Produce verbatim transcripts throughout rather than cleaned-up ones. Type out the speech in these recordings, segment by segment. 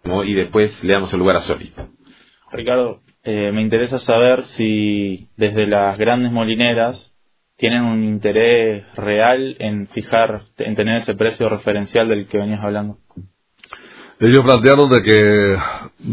y después le damos el lugar a Soli. Ricardo, eh, me interesa saber si desde las grandes molineras tienen un interés real en fijar, en tener ese precio referencial del que venías hablando. Ellos plantearon de que eh,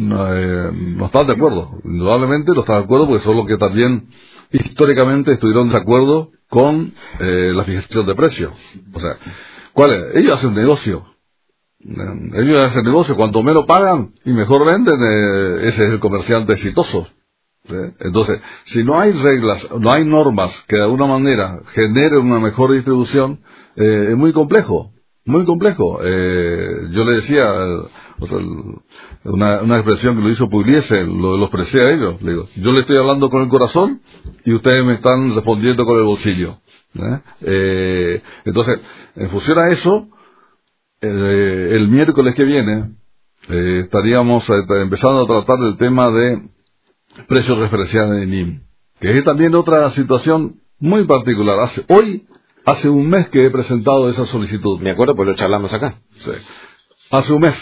no están de acuerdo. Indudablemente no están de acuerdo porque son los que también históricamente estuvieron de acuerdo con eh, la fijación de precios. O sea, ¿cuál es? Ellos hacen negocio. Ellos hacen negocio. Cuanto menos pagan y mejor venden, eh, ese es el comerciante exitoso. ¿Sí? Entonces, si no hay reglas, no hay normas que de alguna manera generen una mejor distribución, eh, es muy complejo. Muy complejo. Eh, yo le decía, o sea, una, una expresión que lo hizo Pugliese, lo, lo expresé a ellos. Le digo, yo le estoy hablando con el corazón y ustedes me están respondiendo con el bolsillo. ¿Eh? Eh, entonces, en función a eso, eh, el miércoles que viene eh, estaríamos eh, empezando a tratar el tema de precios referenciales en I M, que es también otra situación muy particular. Hace, hoy Hace un mes que he presentado esa solicitud. Me acuerdo, pues lo charlamos acá. Sí. Hace un mes.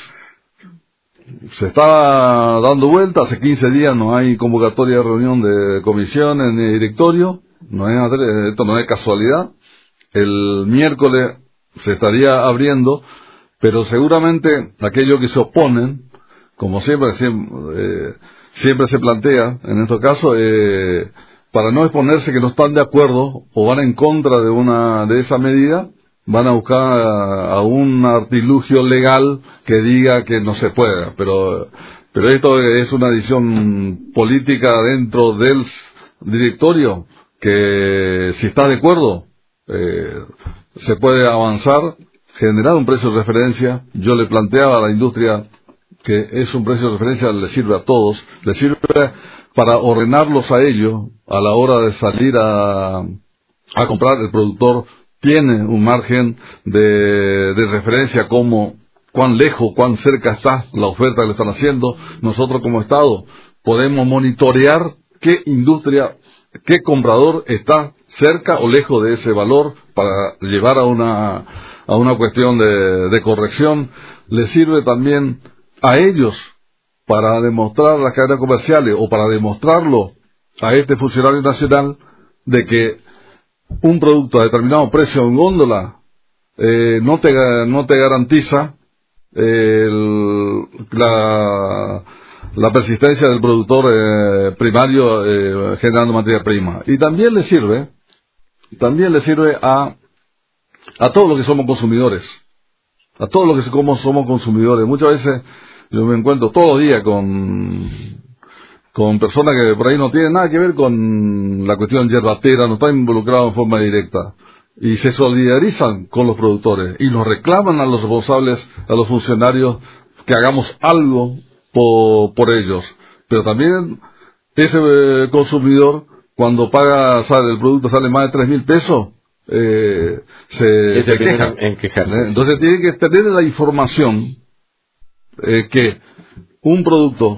Se está dando vuelta, hace quince días no hay convocatoria de reunión de comisiones ni de directorio. No es, esto no es casualidad. El miércoles se estaría abriendo, pero seguramente aquellos que se oponen, como siempre, siempre, eh, siempre se plantea en estos casos, eh, para no exponerse que no están de acuerdo o van en contra de una de esa medida, van a buscar a, a un artilugio legal que diga que no se pueda. Pero, pero esto es una decisión política dentro del directorio que, si está de acuerdo, eh, se puede avanzar, generar un precio de referencia. Yo le planteaba a la industria que es un precio de referencia, le sirve a todos, le sirve para ordenarlos a ellos a la hora de salir a, a comprar. El productor tiene un margen de, de referencia, como cuán lejos, cuán cerca está la oferta que le están haciendo. Nosotros como Estado podemos monitorear qué industria, qué comprador está cerca o lejos de ese valor para llevar a una, a una cuestión de, de corrección. Le sirve también a ellos para demostrar a las cadenas comerciales o para demostrarlo a este funcionario nacional de que un producto a determinado precio en góndola eh, no te no te garantiza eh, el, la, la persistencia del productor eh, primario eh, generando materia prima. Y también le sirve también le sirve a a todos los que somos consumidores, a todos los que somos, somos consumidores. Muchas veces yo me encuentro todos los días con, con personas que por ahí no tienen nada que ver con la cuestión yerbatera, no están involucrados en forma directa, y se solidarizan con los productores y nos reclaman a los responsables, a los funcionarios, que hagamos algo por, por ellos. Pero también ese eh, consumidor, cuando paga, sale, el producto sale más de tres mil pesos, eh, se, se queja. En quejarse. Entonces tiene que tener la información Eh, que un producto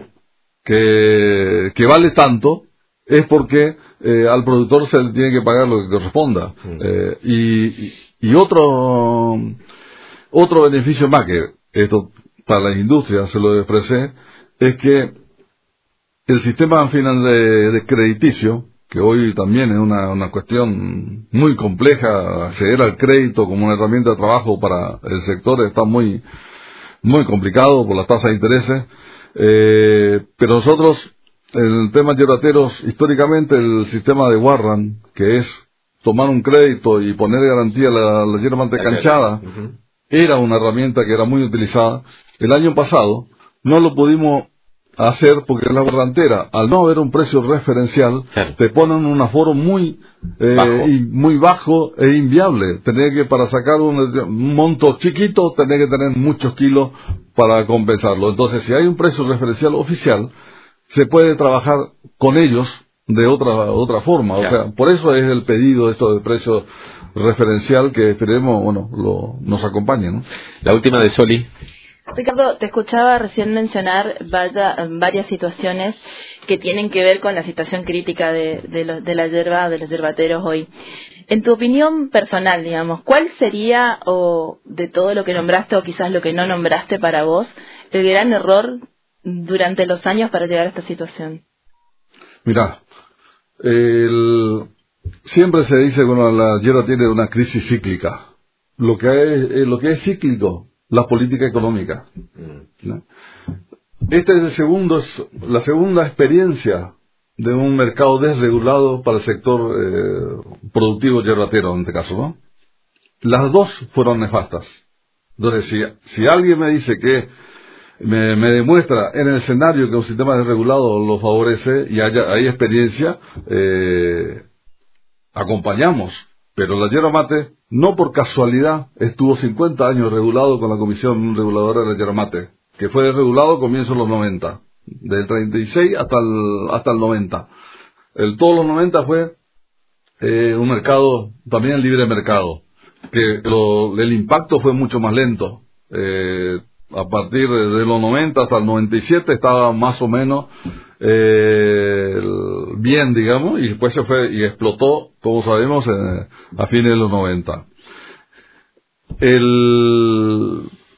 que, que vale tanto es porque eh, al productor se le tiene que pagar lo que corresponda. Mm. Eh, y, y, y otro otro beneficio más, que esto para la industria se lo expresé, es que el sistema final de, de crediticio, que hoy también es una, una cuestión muy compleja, acceder al crédito como una herramienta de trabajo para el sector está muy muy complicado por las tasas de intereses, eh, pero nosotros, en el tema yerbateros, históricamente el sistema de Warren, que es tomar un crédito y poner de garantía la, la yerba antecanchada, uh-huh. era una herramienta que era muy utilizada. El año pasado no lo pudimos hacer porque en la guardantera, al no haber un precio referencial, claro, te ponen un aforo muy eh, bajo. Y muy bajo e inviable. Tener que, para sacar un, un monto chiquito, tener que tener muchos kilos para compensarlo. Entonces, si hay un precio referencial oficial, se puede trabajar con ellos de otra otra forma. Claro. O sea, por eso es el pedido de esto de precio referencial, que esperemos, bueno, lo, nos acompañe, ¿no? La última de Soli. Ricardo, te escuchaba recién mencionar vaya, varias situaciones que tienen que ver con la situación crítica de, de, lo, de la yerba, de los yerbateros hoy. En tu opinión personal, digamos, ¿cuál sería, o de todo lo que nombraste o quizás lo que no nombraste para vos, el gran error durante los años para llegar a esta situación? Mirá, el, siempre se dice que bueno, la yerba tiene una crisis cíclica. Lo que es, eh, lo que es cíclico, la política económica, ¿no? Esta es el segundo, la segunda experiencia de un mercado desregulado para el sector eh, productivo yerbatero, en este caso, ¿no? Las dos fueron nefastas. Entonces, si, si alguien me dice que me, me demuestra en el escenario que un sistema desregulado lo favorece y haya, hay experiencia, eh, acompañamos. Pero la yerba mate, no por casualidad, estuvo cincuenta años regulado con la Comisión Reguladora de la Yerba Mate, que fue desregulado a comienzos de los noventa, del treinta y seis hasta el, hasta el noventa. El, todos los noventa fue eh, un mercado, también libre mercado, que lo, el impacto fue mucho más lento. Eh, a partir de los noventa hasta el noventa y siete estaba más o menos eh, bien, digamos, y después se fue y explotó, como sabemos, eh, a fines de los noventa. El,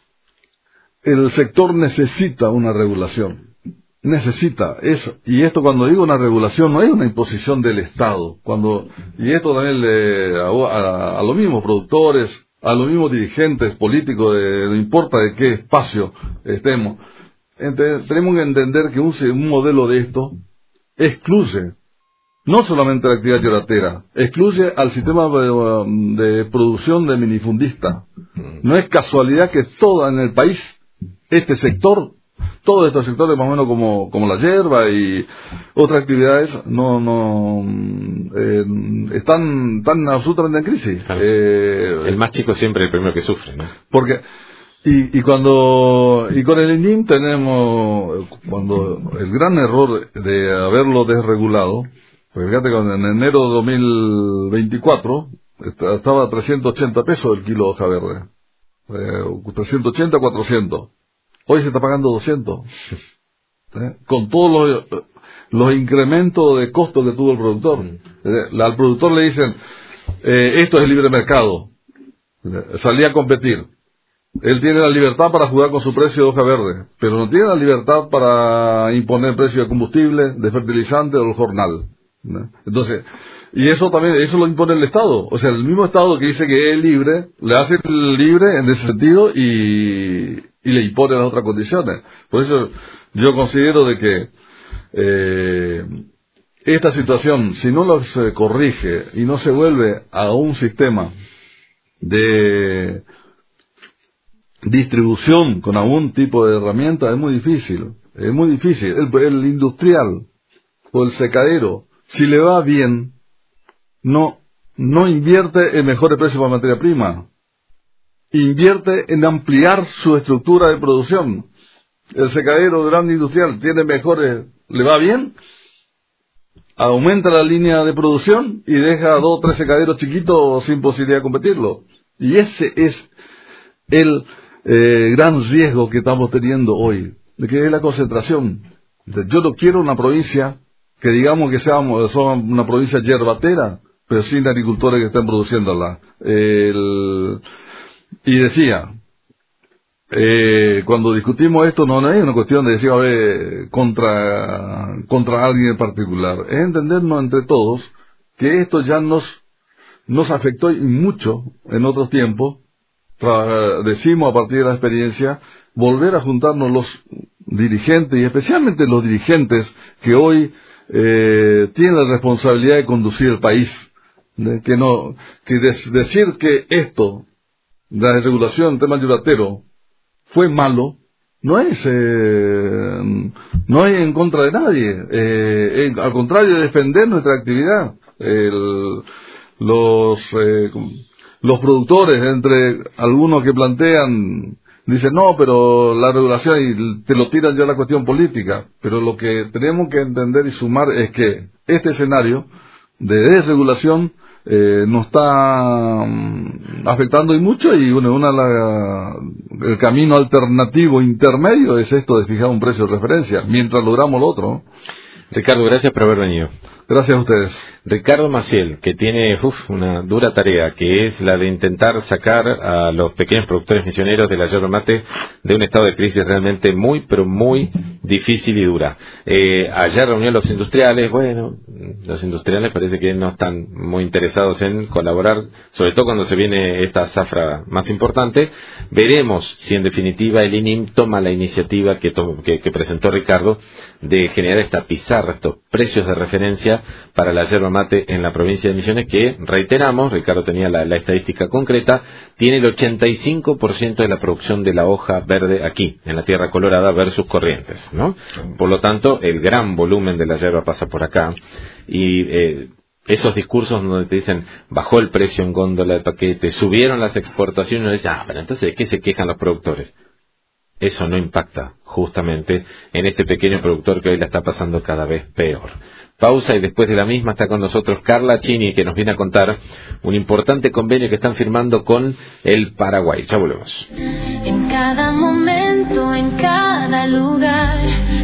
el sector necesita una regulación, necesita eso, y esto cuando digo una regulación no es una imposición del Estado, cuando y esto también le, a, a, a los mismos productores, a los mismos dirigentes políticos, de, no importa de qué espacio estemos, entonces, tenemos que entender que un, un modelo de esto excluye no solamente la actividad yerbatera, excluye al sistema de, de producción de minifundista. No es casualidad que todo en el país, este sector, todos estos sectores más o menos como, como la yerba y otras actividades, no, no, eh, están, están absolutamente en crisis. Claro. Eh, el más chico siempre es el primero que sufre, ¿no? Porque, y, y cuando, y con el I N I M tenemos, cuando el gran error de haberlo desregulado, pues fíjate que en enero de dos mil veinticuatro estaba a trescientos ochenta pesos el kilo de hoja verde. Eh, trescientos ochenta, cuatrocientos. Hoy se está pagando doscientos. ¿Eh? Con todos los, los incrementos de costo que tuvo el productor. Eh, al productor le dicen, eh, esto es el libre mercado. Eh, salí a competir. Él tiene la libertad para jugar con su precio de hoja verde, pero no tiene la libertad para imponer precio de combustible, de fertilizante o el jornal. ¿No? Entonces, y eso también, eso lo impone el Estado. O sea, el mismo Estado que dice que es libre, le hace libre en ese sentido y, y le impone las otras condiciones. Por eso yo considero de que eh, esta situación, si no lo se corrige y no se vuelve a un sistema de distribución con algún tipo de herramienta, es muy difícil. Es muy difícil. El, el industrial o el secadero, si le va bien, no, no invierte en mejores precios para materia prima. Invierte en ampliar su estructura de producción. El secadero grande industrial tiene mejores, le va bien, aumenta la línea de producción y deja dos o tres secaderos chiquitos sin posibilidad de competirlo. Y ese es el eh, gran riesgo que estamos teniendo hoy, de que es la concentración. Yo no quiero una provincia que digamos que seamos son una provincia yerbatera, pero sin agricultores que estén produciéndola. El, y decía, eh, cuando discutimos esto no, no es una cuestión de decir, a ver, contra, contra alguien en particular, es entendernos entre todos que esto ya nos, nos afectó y mucho en otros tiempos. Tra- decimos a partir de la experiencia, volver a juntarnos los dirigentes, y especialmente los dirigentes que hoy eh, tienen la responsabilidad de conducir el país, de, que no, que des, decir que esto, la desregulación del tema yerbatero, fue malo, no es, eh, no es en contra de nadie, eh, eh, al contrario, defender nuestra actividad. El, los, eh, los productores, entre algunos que plantean, dicen, no, pero la regulación, y te lo tiran ya a la cuestión política. Pero lo que tenemos que entender y sumar es que este escenario de desregulación eh, nos está mm, afectando y mucho, y bueno, una la, el camino alternativo intermedio es esto de fijar un precio de referencia, mientras logramos lo otro, ¿no? Ricardo, gracias por haber venido. Gracias a ustedes. Ricardo Maciel, que tiene uf, una dura tarea, que es la de intentar sacar a los pequeños productores misioneros de la yerba mate de un estado de crisis realmente muy, pero muy difícil y dura. Eh, ayer reunió a los industriales. Bueno, los industriales parece que no están muy interesados en colaborar, sobre todo cuando se viene esta zafra más importante. Veremos si en definitiva el I N I M toma la iniciativa que, to que, que presentó Ricardo de generar esta pizarra, estos precios de referencia para la yerba mate en la provincia de Misiones, que, reiteramos, Ricardo tenía la, la estadística concreta, tiene el ochenta y cinco por ciento de la producción de la hoja verde aquí, en la Tierra Colorada versus Corrientes, ¿no? Por lo tanto, el gran volumen de la yerba pasa por acá, y eh, esos discursos donde te dicen, bajó el precio en góndola de paquete, subieron las exportaciones, y dicen, ah, pero entonces, ¿de qué se quejan los productores? Eso no impacta justamente en este pequeño productor que hoy la está pasando cada vez peor. Pausa, y después de la misma está con nosotros Carla Chini, que nos viene a contar un importante convenio que están firmando con el Paraguay. Ya volvemos. En cada momento, en cada lugar.